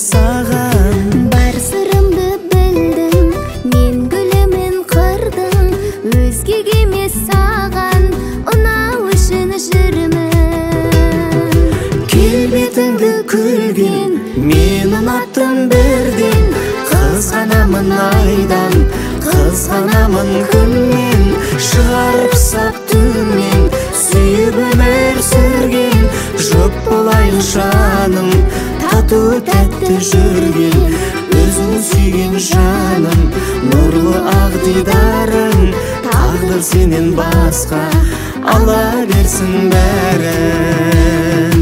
саған. Бар сырымды білдің, мен гүлімен қырдың, өзгеге емес саған ұнау үшін жүрмін. Келбетіңді күлген, мен ұнаттым бірден, қызғанамын айдан, қызғанамын күннен, шығарып сап түннен, сүйіп өмір сүрген, жұп болайын жаным, тату тәтті жүрген, өзің сүйген жаным, нұрлы ақ дидарың, тағдыр сенен басқа ала берсін бәрін.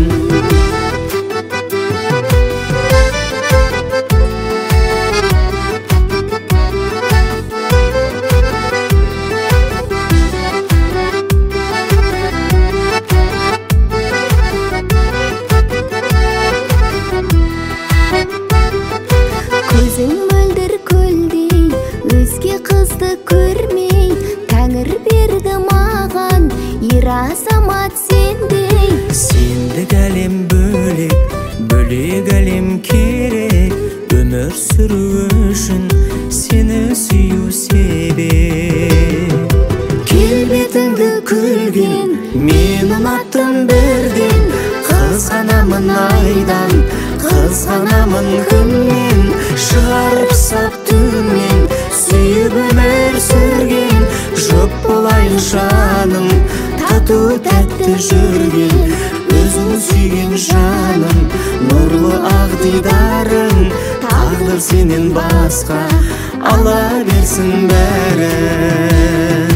Көзің мөлдір көлдей, өзге қызды көрмей, Тәңір берді маған, ер азамат сендей. Сендік әлем бөлек, бөлек әлем керек, өмір сүру үшін сені сүю себеп. Келбетіңді күлген, мен ұнаттым бірден, қызғанамын айдан, қызғанамын күннен, шығарып сап түннен, сүйіп өмір сүрген, жұп болайын жаным, тату тәтті жүрген, өзің сүйген жаным, нұрлы ақ дидарың, тағдыр сенен басқа ала берсін бәрін.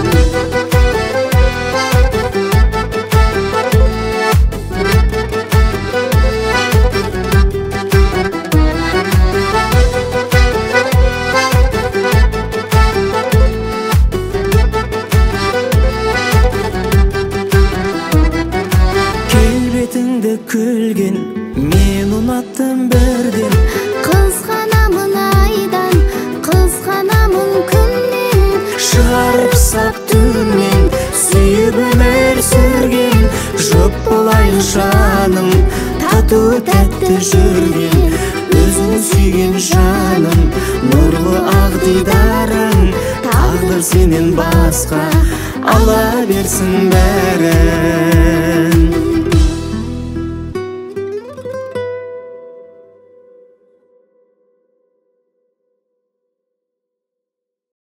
Келбетіңді күлген, мен ұнаттым бірден, Қызғанамын айдан, қызғанамын күннен, шығарып сап түннен, сүйіп өмір сүрген, жұп болайын жаным, тату тәтті жүрген, өзің сүйген жаным, нұрлы ақ дидарың, тағдыр сенен басқа ала берсін бәрін.